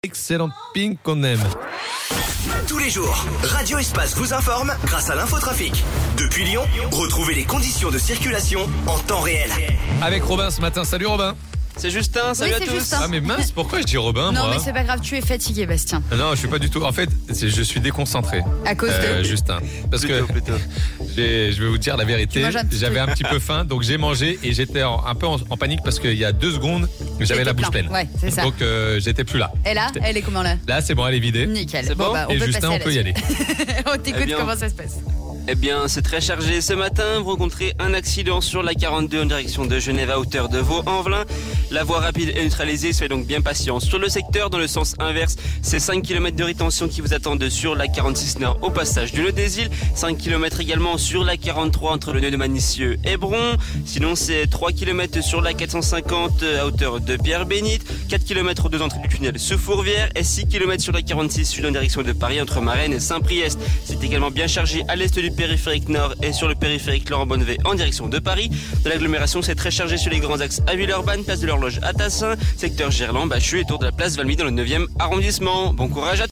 Excellent Pink qu'on aime. Tous les jours, Radio Espace vous informe grâce à l'infotrafic. Depuis Lyon, retrouvez les conditions de circulation en temps réel. Avec Robin ce matin. Salut Robin. C'est Justin, salut Oui, à c'est tous. Justin. Ah mais mince, pourquoi je dis Robin Non, moi mais c'est pas grave, tu es fatigué, Bastien. Non, je suis pas du tout. En fait, je suis déconcentré. À cause de. Justin. Parce que Plutôt. je vais vous dire la vérité. Tu manges un petit J'avais peu. un petit peu faim, donc j'ai mangé et j'étais un peu en panique parce qu'il y a 2 secondes, j'avais la bouche pleine. Ouais, c'est ça. Donc j'étais plus là. Et là, elle est comment là? Là, c'est bon, elle est vidée. Nickel. C'est bon on Et peut Justin, passer à on la peut y aller. suite. On t'écoute, Eh bien. comment ça se passe? Eh bien, c'est très chargé. Ce matin, vous rencontrez un accident sur la 42 en direction de Genève à hauteur de Vaux-en-Velin. La voie rapide est neutralisée, soyez donc bien patient. Sur le secteur, dans le sens inverse, c'est 5 km de rétention qui vous attendent sur la 46 Nord au passage du Nœud des Îles. 5 km également sur la 43 entre le nœud de Manicieux et Bron. Sinon, c'est 3 km sur la 450 à hauteur de Pierre-Bénite. 4 km aux 2 entrées du tunnel sous Fourvière. Et 6 km sur la 46 sud en direction de Paris entre Marennes et Saint-Priest. C'est également bien chargé à l'est du périphérique nord et sur le périphérique Laurent-Bonnevet en direction de Paris. De l'agglomération, c'est très chargé sur les grands axes à Villeurbanne, place de l'Horloge à Tassin, secteur Gerland, Bachu et tour de la place Valmy dans le 9e arrondissement. Bon courage à tous.